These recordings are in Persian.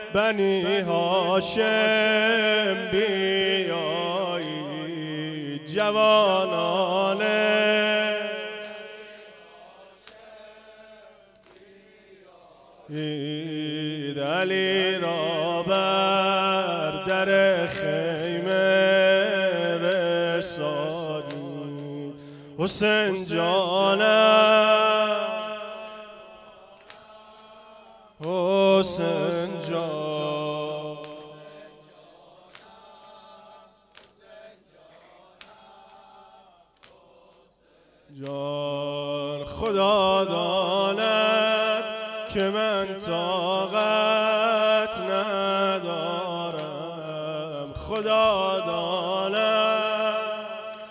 بنی هاشم بیایید جوانان علی را بر در خیمه رسانید حسین جانم حسین جان جان خدا داند که من طاقت ندارم خدا داند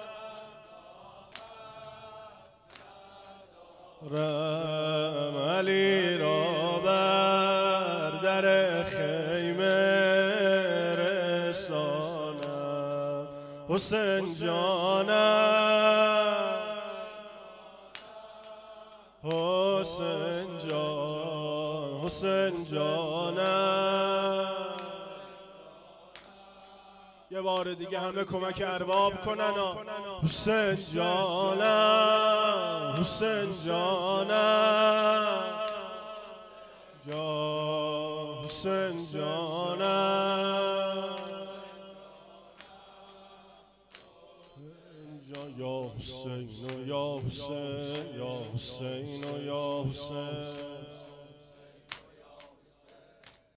رم علی را بر در خیمه رسانم حسین جانم حسین جان حسین جانم یه بار دیگه همه کمک ارباب کنن حسین جانم حسین جانم جان حسین جانم یا حسین یا حسین یا حسین یا حسین